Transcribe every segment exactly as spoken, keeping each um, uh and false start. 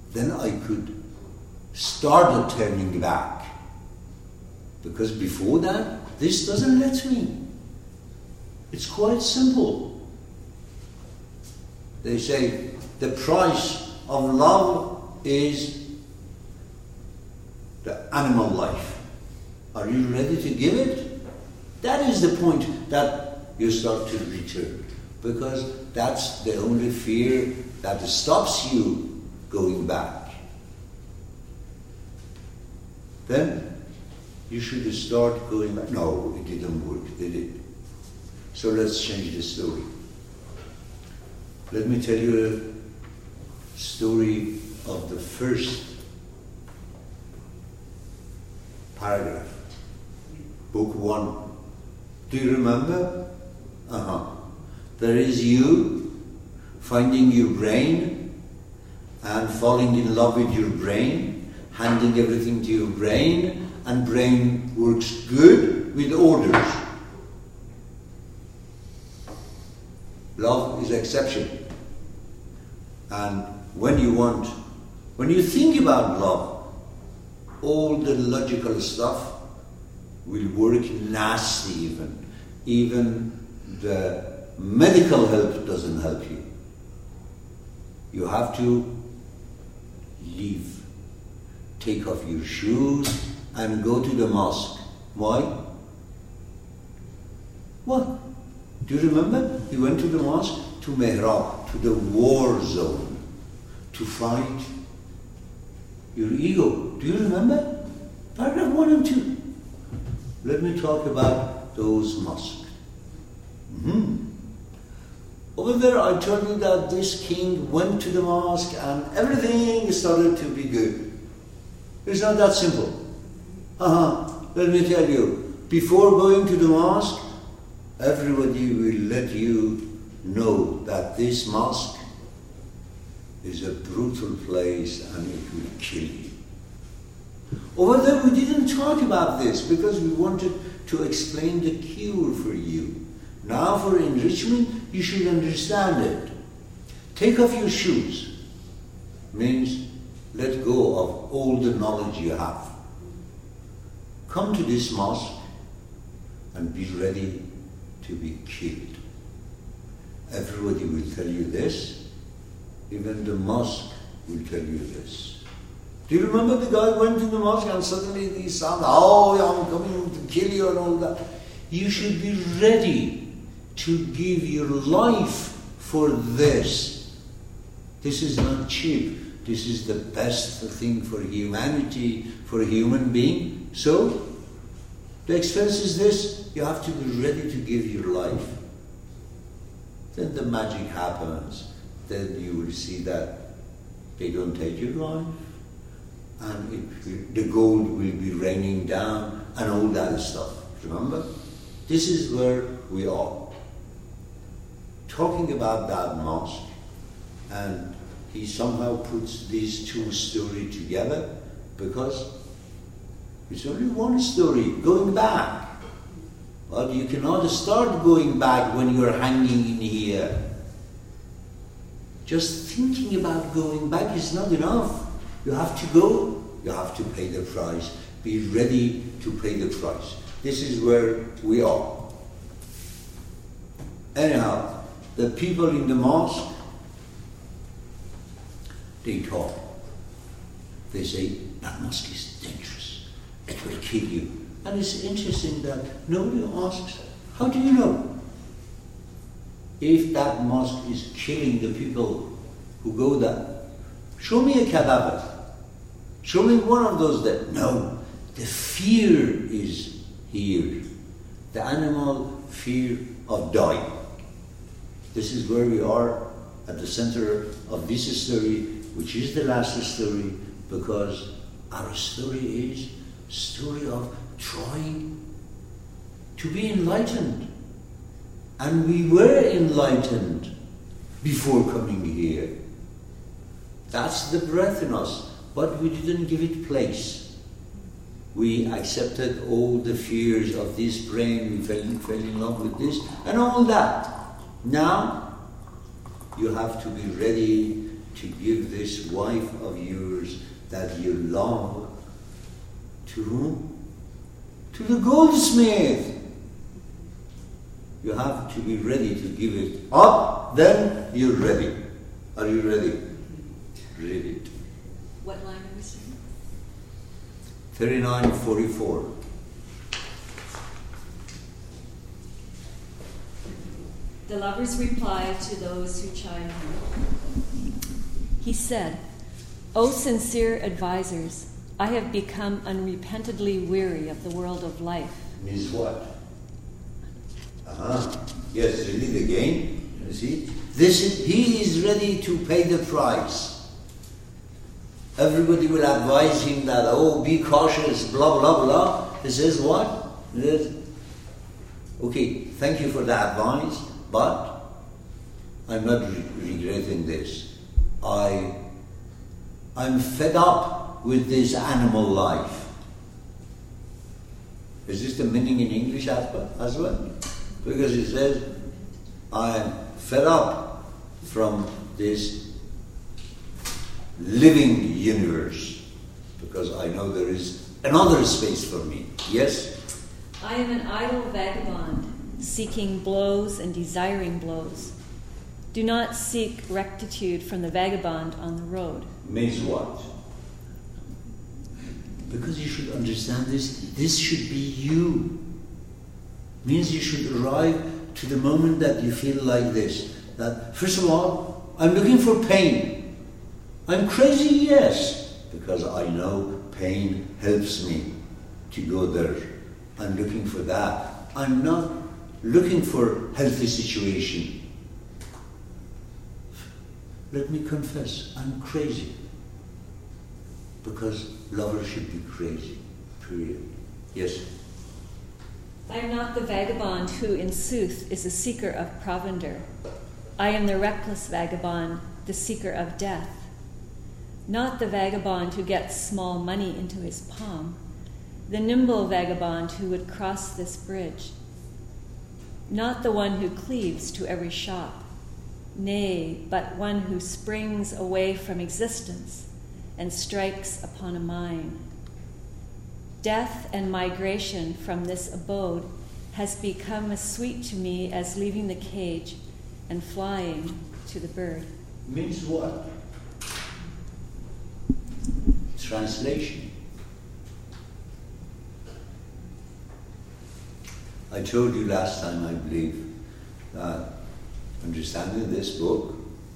then I could start turning back. Because before that, this doesn't let me. It's quite simple. They say the price of love is the animal life. Are you ready to give it? That is the point that you start to return. Because that's the only fear that stops you going back. Then you should start going back. No, it didn't work, did it? So let's change the story. Let me tell you a story of the first paragraph. Book one. Do you remember? Uh-huh. There is you finding your brain and falling in love with your brain, handing everything to your brain, and brain works good with orders. Love is exception. And when you want, when you think about love, all the logical stuff will work nasty even. Even the medical help doesn't help you. You have to leave. Take off your shoes and go to the mosque. Why? What? Do you remember? He went to the mosque, to Mihrab, to the war zone, to fight your ego. Do you remember? Paragraph one and two. Let me talk about those mosques. Mm-hmm. Over there, I told you that this king went to the mosque and everything started to be good. It's not that simple. Uh-huh. Let me tell you, before going to the mosque, everybody will let you know that this mosque is a brutal place and it will kill you. Over there, we didn't talk about this because we wanted to explain the cure for you. Now for enrichment, you should understand it. Take off your shoes. Means let go of all the knowledge you have. Come to this mosque and be ready to be killed. Everybody will tell you this. Even the mosque will tell you this. Do you remember the guy went to the mosque and suddenly he sounded, oh, I'm coming to kill you and all that. You should be ready to give your life for this. This is not cheap. This is the best thing for humanity, for a human being. So, the expense is this. You have to be ready to give your life. Then the magic happens. Then you will see that they don't take your life. And it, the gold will be raining down and all that stuff. Remember? This is where we are. Talking about that mosque, and he somehow puts these two stories together because it's only one story, going back. But you cannot start going back when you're hanging in here. Just thinking about going back is not enough. You have to go, you have to pay the price. Be ready to pay the price. This is where we are. Anyhow, the people in the mosque, they talk. They say, that mosque is dangerous. It will kill you. And it's interesting that nobody asks, how do you know? If that mosque is killing the people who go there, show me a cadaver. Show me one of those that, no, the fear is here. The animal fear of dying. This is where we are at the center of this story, which is the last story, because our story is a story of trying to be enlightened. And we were enlightened before coming here. That's the breath in us. But we didn't give it place. We accepted all the fears of this brain, we fell, fell in love with this, and all that. Now, you have to be ready to give this wife of yours that you love to whom? To the goldsmith. You have to be ready to give it up, then you're ready. Are you ready? Read it. What line are we saying? thirty-nine forty-four. The lover's reply to those who chide him. He said, O sincere advisers, I have become unrepentantly weary of the world of life. Means what? Uh-huh. Yes, read it again. You see? This is, he is ready to pay the price. Everybody will advise him that, oh, be cautious, blah, blah, blah. He says what? He says, okay, thank you for the advice, but I'm not re- regretting this. I, I'm fed up with this animal life. Is this the meaning in English as well? Because it says, I'm fed up from this living universe because I know there is another space for me. Yes? I am an idle vagabond, seeking blows and desiring blows. Do not seek rectitude from the vagabond on the road. Means what? Because you should understand this, this should be you. Means you should arrive to the moment that you feel like this. That, first of all, I'm looking for pain. I'm crazy, yes, because I know pain helps me to go there. I'm looking for that. I'm not looking for healthy situation. Let me confess, I'm crazy. Because lovers should be crazy, period. Yes? I am not the vagabond who, in sooth, is a seeker of provender. I am the reckless vagabond, the seeker of death. Not the vagabond who gets small money into his palm, the nimble vagabond who would cross this bridge. Not the one who cleaves to every shop, nay, but one who springs away from existence and strikes upon a mine. Death and migration from this abode has become as sweet to me as leaving the cage and flying to the bird. Means what? Translation. I told you last time, I believe, that understanding this book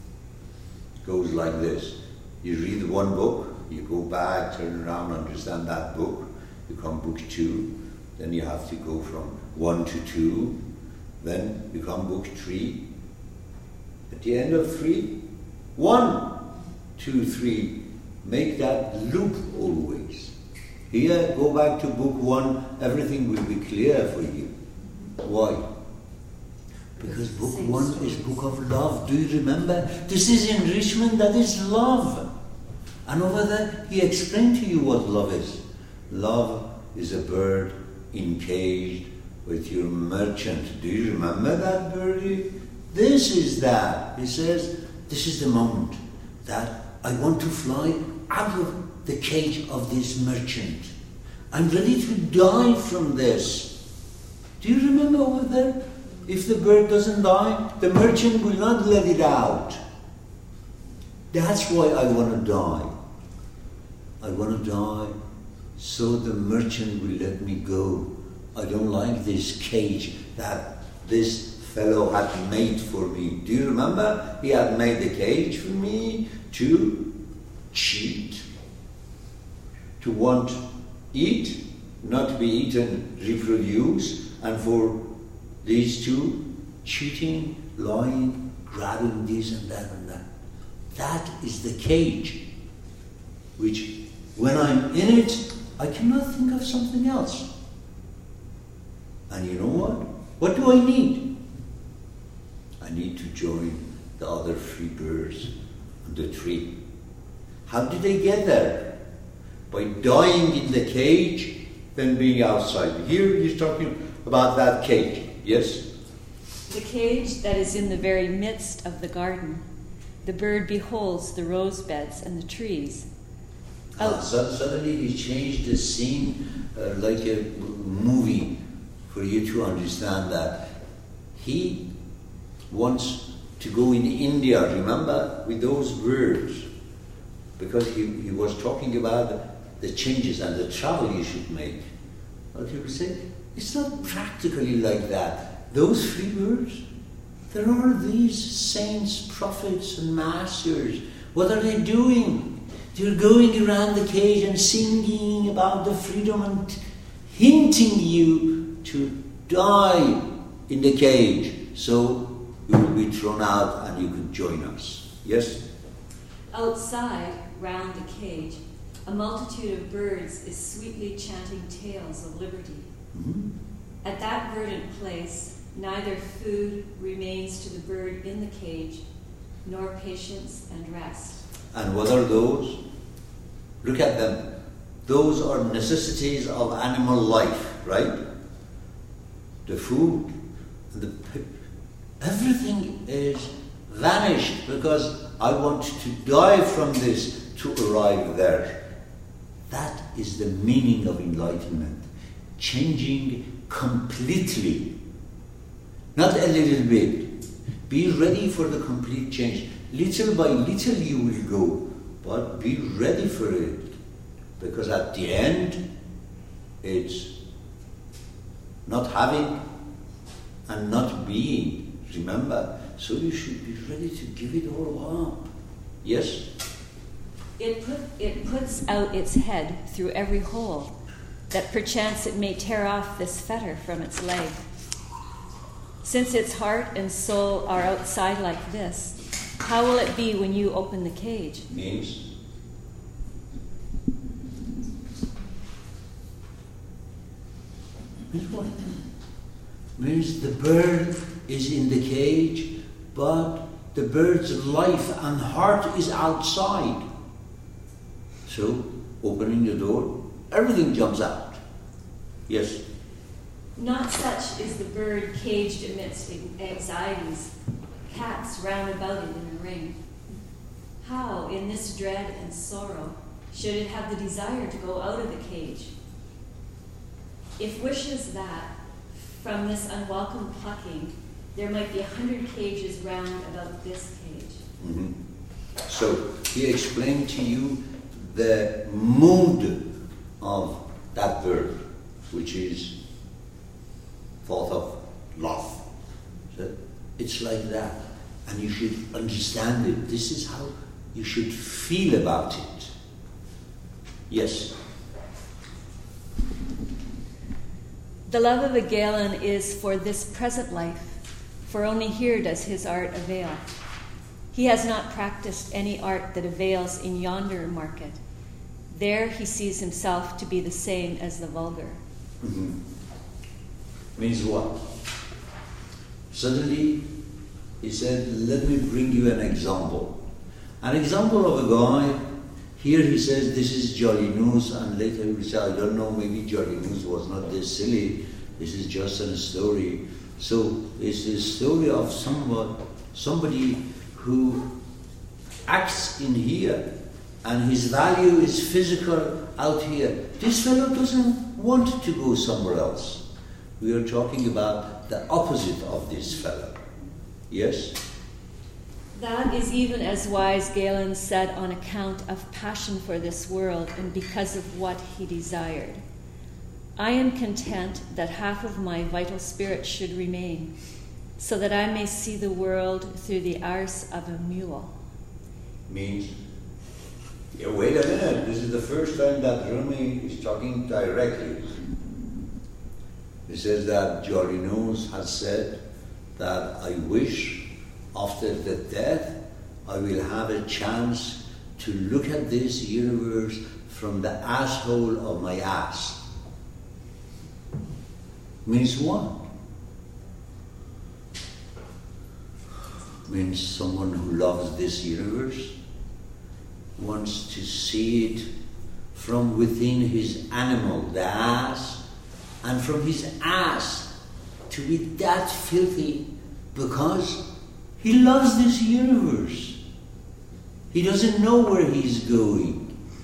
goes like this. You read one book, you go back, turn around, understand that book, you come book two, then you have to go from one to two, then you come book three. At the end of three, one, two, three. Make that loop always. Here, go back to book one, everything will be clear for you. Why? Because book one is book of love. Do you remember? This is enrichment, that is love. And over there, he explained to you what love is. Love is a bird encaged with your merchant. Do you remember that birdie? This is that. He says, this is the moment that I want to fly out of the cage of this merchant. I'm ready to die from this. Do you remember over there? If the bird doesn't die, the merchant will not let it out. That's why I want to die. I want to die so the merchant will let me go. I don't like this cage that this fellow had made for me. Do you remember? He had made the cage for me to cheat, to want eat, not to be eaten, reproduce, and for these two cheating, lying, grabbing this and that and that. That is the cage, which when I'm in it, I cannot think of something else. And you know what? What do I need? I need to join the other free birds on the tree. How did they get there? By dying in the cage, then being outside. Here he's talking about that cage. Yes? The cage that is in the very midst of the garden, The bird beholds the rose beds and the trees. Uh, so, suddenly he changed the scene uh, like a movie for you to understand that. He wants to go in India, remember, with those birds, because he, he was talking about the changes and the travel you should make. But he would say, it's not practically like that. Those free birds, there are these saints, prophets and masters. What are they doing? They're going around the cage and singing about the freedom and hinting you to die in the cage. So you will be thrown out and you can join us. Yes? Outside, round the cage, a multitude of birds is sweetly chanting tales of liberty. Mm-hmm. At that verdant place, neither food remains to the bird in the cage, nor patience and rest. And what are those? Look at them. Those are necessities of animal life, right? The food, the everything is vanished because I want to die from this to arrive there. That is the meaning of enlightenment. Changing completely. Not a little bit. Be ready for the complete change. Little by little you will go, but be ready for it. Because at the end, it's not having and not being. Remember? So you should be ready to give it all up. Yes? It, put, it puts out its head through every hole, that perchance it may tear off this fetter from its leg. Since its heart and soul are outside like this, how will it be when you open the cage? Means? Means what? Means the bird is in the cage, but the bird's life and heart is outside. So, opening the door, everything jumps out. Yes? Not such is the bird caged amidst anxieties, cats round about it in a ring. How, in this dread and sorrow, should it have the desire to go out of the cage? If wishes that, from this unwelcome plucking, there might be a hundred cages round about this cage. Mm-hmm. So, he explained to you the mood of that bird, which is thought of love. So it's like that. And you should understand it. This is how you should feel about it. Yes? The love of a Galen is for this present life, for only here does his art avail. He has not practiced any art that avails in yonder market. There he sees himself to be the same as the vulgar. Mm-hmm. Means what? Suddenly, he said, let me bring you an example. An example of a guy, here he says, this is Jalinus, and later he will say, I don't know, maybe Jalinus was not this silly, this is just a story. So, it's a story of someone, somebody who acts in here, and his value is physical out here. This fellow doesn't want to go somewhere else. We are talking about the opposite of this fellow. Yes? That is even as wise Galen said on account of passion for this world and because of what he desired. I am content that half of my vital spirit should remain, so that I may see the world through the eyes of a mule. Means, yeah, wait a minute, this is the first time that Rumi is talking directly. He says that Jalinus has said that I wish after the death I will have a chance to look at this universe from the asshole of my ass. Means what? Means someone who loves this universe wants to see it from within his animal, the ass, and from his ass to be that filthy because he loves this universe. He doesn't know where he's going.